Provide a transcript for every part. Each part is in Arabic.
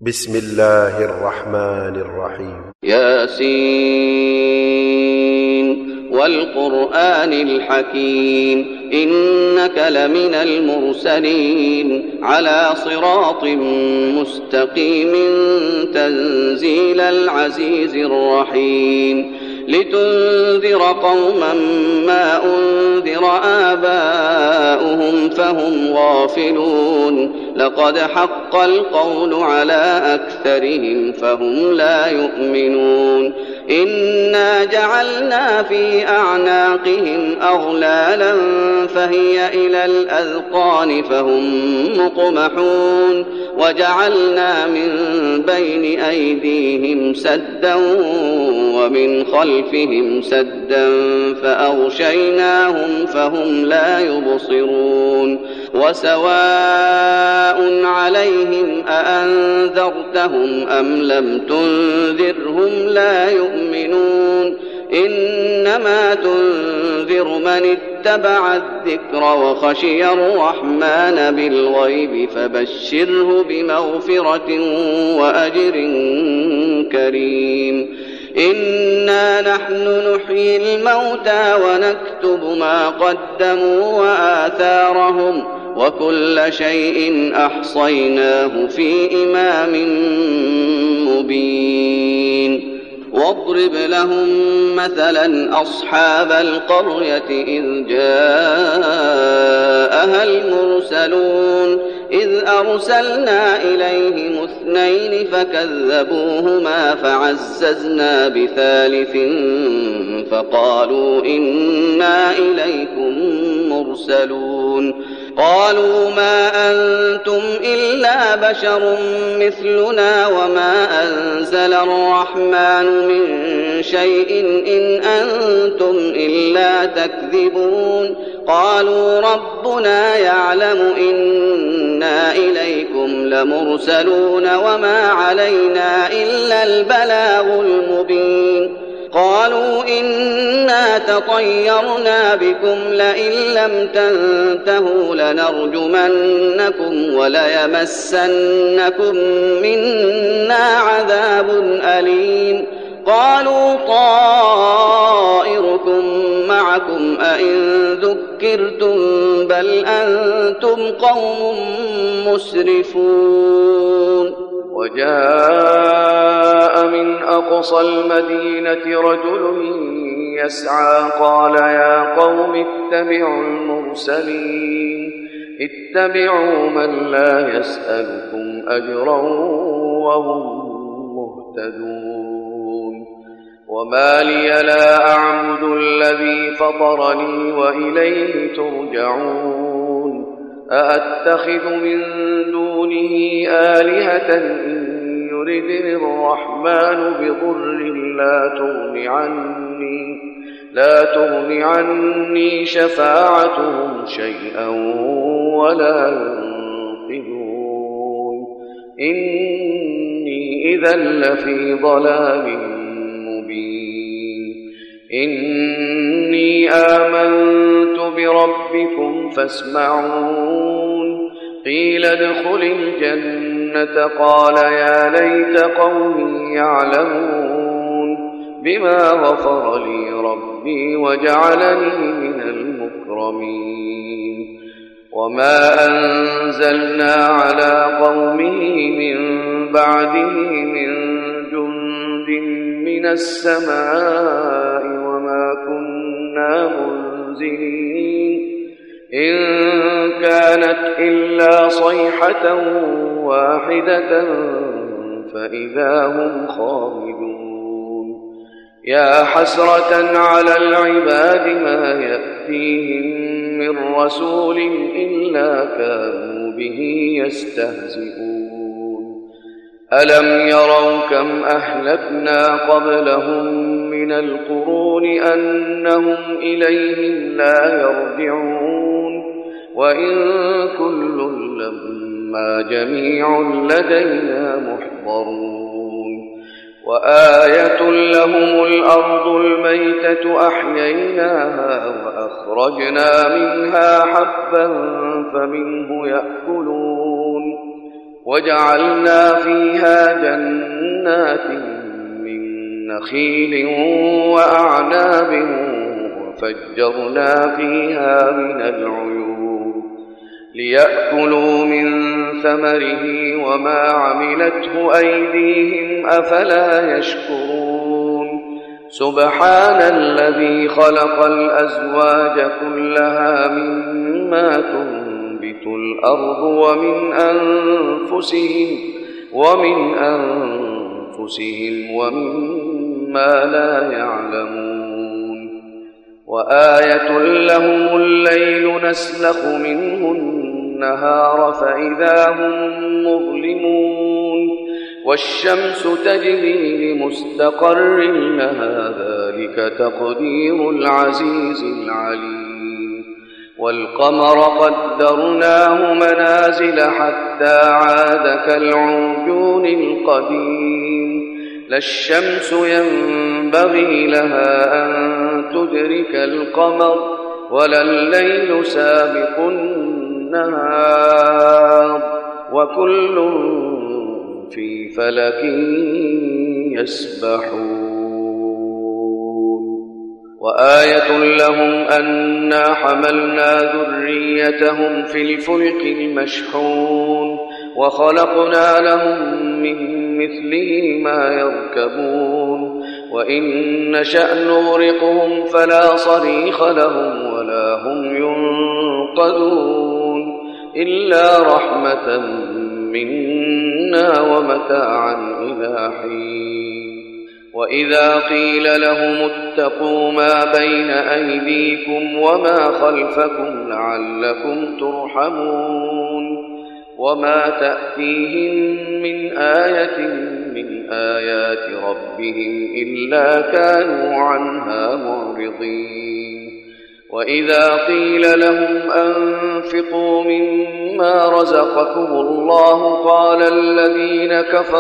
بسم الله الرحمن الرحيم ياسين والقرآن الحكيم إنك لمن المرسلين على صراط مستقيم تنزيل العزيز الرحيم لتنذر قوما ما أنذر آباؤهم فهم غافلون لقد حق القول على أكثرهم فهم لا يؤمنون إنا جعلنا في أعناقهم أغلالا فهي إلى الأذقان فهم مقمحون وجعلنا من بين أيديهم سدا ومن خلفهم سدا فأغشيناهم فهم لا يبصرون وسواء عليهم أأنذرتهم أم لم تنذرهم لا يؤمنون إنما تنذر من اتبع الذكر وخشي الرحمن بالغيب فبشره بمغفرة وأجر كريم إنا نحن نحيي الموتى ونكتب ما قدموا وآثارهم وكل شيء أحصيناه في إمام مبين واضرب لهم مثلا أصحاب القرية إذ جاءها المرسلون إذ أرسلنا إليهم 2 فكذبوهما فعززنا بثالث فقالوا إنا إليكم مرسلون قالوا ما أنتم إلا بشر مثلنا وما أنزل الرحمن من شيء إن أنتم إلا تكذبون قالوا ربنا يعلم إنا إليكم لمرسلون وما علينا إلا البلاغ المبين قالوا إنا تطيرنا بكم لئن لم تنتهوا لنرجمنكم وليمسنكم منا عذاب أليم قالوا طائركم معكم أئن ذكرتم بل أنتم قوم مسرفون وجاء من أقصى المدينة رجل يسعى قال يا قوم اتبعوا المرسلين اتبعوا من لا يسألكم أجرا وهم مهتدون وما لي لا أعبد الذي فطرني وإليه ترجعون أأتخذ من دونه آلهة إن يردني الرحمن بضر لا تغن عني شفاعتهم شيئا ولا ينقذون إني إذا لفي ضلال مبين إني آمنت بربكم فاسمعون قيل ادخل الجنة قال يا ليت قومي يعلمون بما غفر لي ربي وجعلني من المكرمين وما أنزلنا على قومه من بعده من جند من السماء وما كنا منزلين إن كانت إلا صيحة واحدة فإذا هم خامدون يا حسرة على العباد ما يأتيهم من رسول إلا كانوا به يستهزئون ألم يروا كم أهلكنا قبلهم من القرون أنهم إليهم لا يرجعون وإن كل لما جميع لدينا محضرون وآية لهم الأرض الميتة أحييناها وأخرجنا منها حبا فمنه يأكلون وجعلنا فيها جنات من نخيل وأعناب وفجرنا فيها من العيون ليأكلوا من ثمره وما عملته أيديهم أفلا يشكرون سبحان الذي خلق الأزواج كلها مما تنبت الأرض ومن أنفسهم ومما لا يعلمون وآية لهم الليل نسلخ منه النهار فإذا هم مظلمون والشمس تجري لمستقر لها ذلك تقدير العزيز العليم والقمر قدرناه منازل حتى عاد كالعرجون القديم لا الشمس ينبغي لها أن تدرك القمر ولا الليل سابق النهار وكل في فلك يسبحون وآية لهم أنا حملنا ذريتهم في الفلك المشحون وخلقنا لهم من مثله ما يركبون وإن نشأ نغرقهم فلا صريخ لهم ولا هم ينقذون إلا رحمة منا ومتاعا إلى حين وإذا قيل لهم اتقوا ما بين أيديكم وما خلفكم لعلكم ترحمون وما تأتيهم من آية من آيات ربهم إلا كانوا عنها معرضين وإذا قيل لهم أنفقوا مما رزقكم الله قال الذين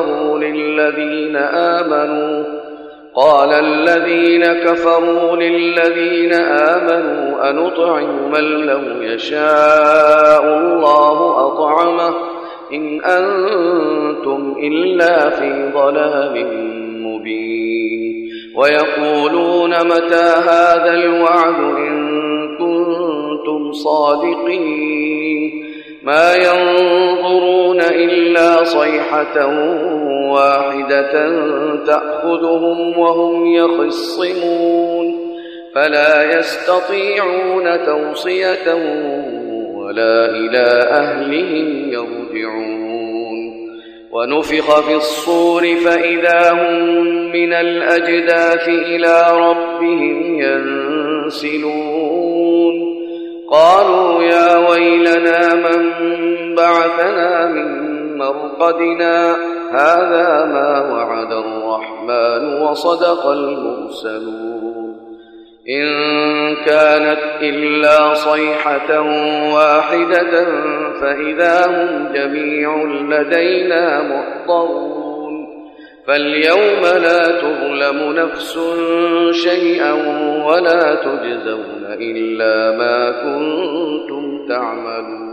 كفروا للذين آمنوا أنطعم من لو يشاء الله أطعمه إن أنتم إلا في ضلال مبين ويقولون متى هذا الوعد إن كنتم صادقين ما ينظرون إلا صيحة واحدة تأخذهم وهم يخصمون فلا يستطيعون توصية ولا إلى أهلهم يرجعون ونفخ في الصور فإذا هم من الأجداث إلى ربهم ينسلون قالوا يا ويلنا من بعثنا من مرقدنا هذا ما وعد الرحمن وصدق المرسلون إن كانت إلا صيحة واحدة فإذا هم جميع لدينا محضرون فاليوم لا تظلم نفس شيئا ولا تجزون إلا ما كنتم تعملون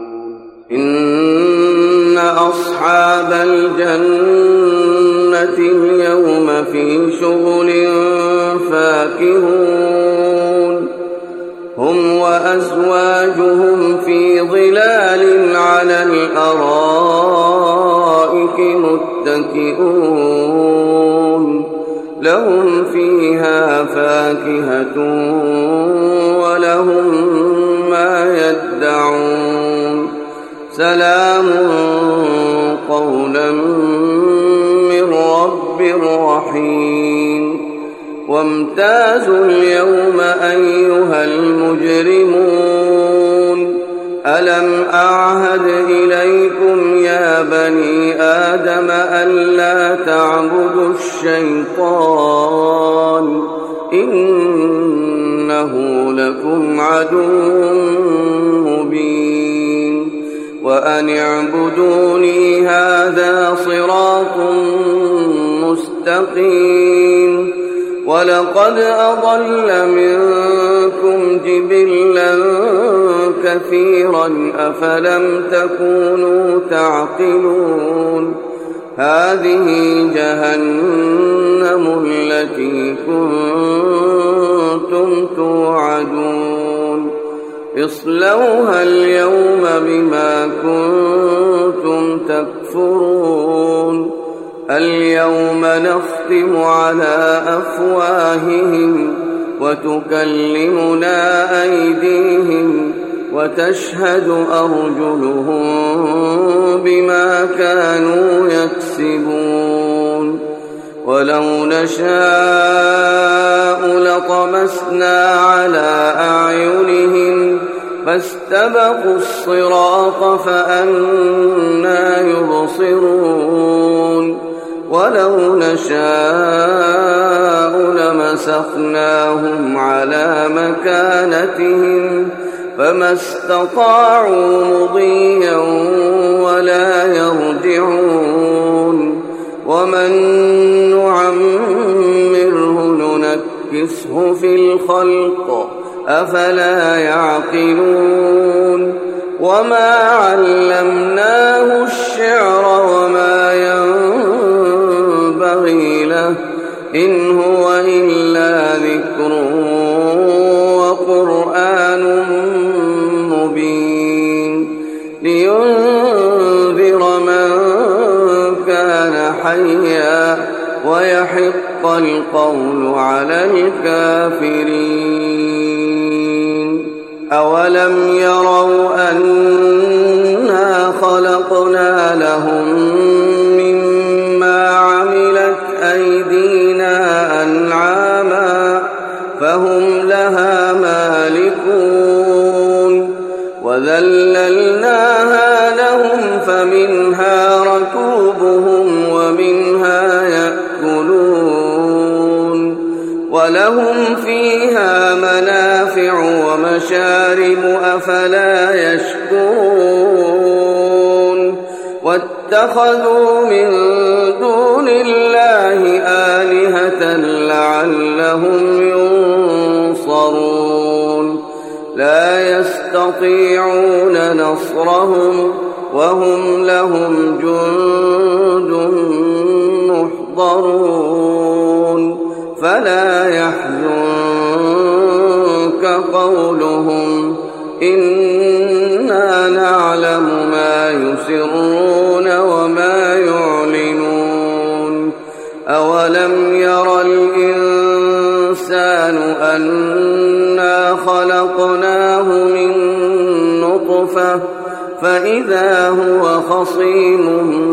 إن أصحاب الجنة اليوم في شغل فاكهون هم وأزواجهم في ظلال على الأرائك متكئون لهم فيها فاكهة ولهم ما يدعون سلام قولا من رب رحيم وامتازوا اليوم أيها المجرمون ألم أعهد إليكم يا بني آدم ألا تعبدوا الشيطان إنه لكم عدو مبين وأن اعبدوني هذا صراط مستقيم ولقد أضل منكم جبلا كثيرا أفلم تكونوا تعقلون هذه جهنم التي كنتم توعدون اصلوها اليوم بما كنتم تكفرون اليوم نختم على أفواههم وتكلمنا أيديهم وتشهد أرجلهم بما كانوا يكسبون ولو نشاء لطمسنا على أعينهم فاستبقوا الصراط فأنى يبصرون ولو نشاء لمسخناهم على مكانتهم فما استطاعوا مضيا ولا يرجعون ومن نعمره ننكسه في الخلق أفلا يعقلون وما علمناه الشعر وما ينبغي له إن هو إلا ذكر وقرآن مبين لينذر من كان حيا ويحق القول على الكافرين أولم يروا أنا خلقنا لهم مما عملت أيدينا أنعاما فهم لها مالكون وذللناها لهم فمنها ركوبهم ومنها يأكلون ولهم فيها منافع ومشارب أفلا يشكرون واتخذوا من دون الله آلهة لعلهم ينصرون لا يستطيعون نصرهم وهم لهم جند محضرون فلا يحزنك قولهم إنا نعلم ما يسرون وما يعلنون أولم ير الإنسان أنا خلقناه من نطفة فإذا هو خصيم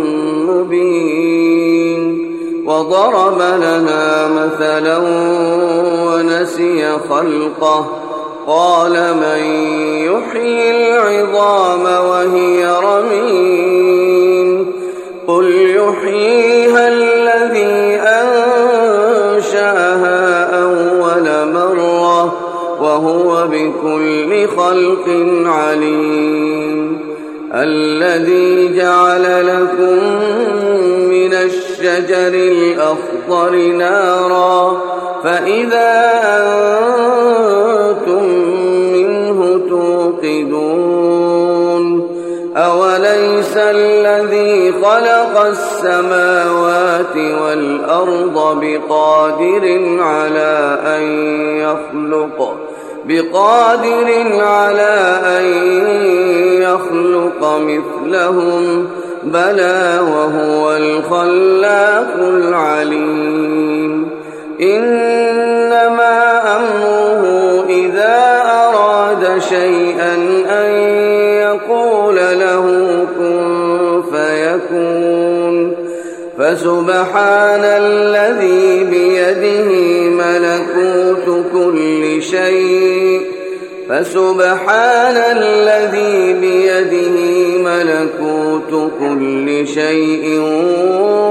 مبين وضرب لنا مثلا ونسي خلقه قال من يحيي العظام وهي رميم قل يحييها الذي أنشأها أول مرة وهو بكل خلق عليم الذي جعل لكم من الشجر الأخضر نارا فإذا أنتم منه توقدون أوليس الذي خلق السماوات والأرض بقادر على أن يخلق مثلهم بلى وهو الخلاق العليم إنما أمره إذا أراد شيئا أن يقول له كن فيكون فسبحان الذي بيده ملكوت كل شيء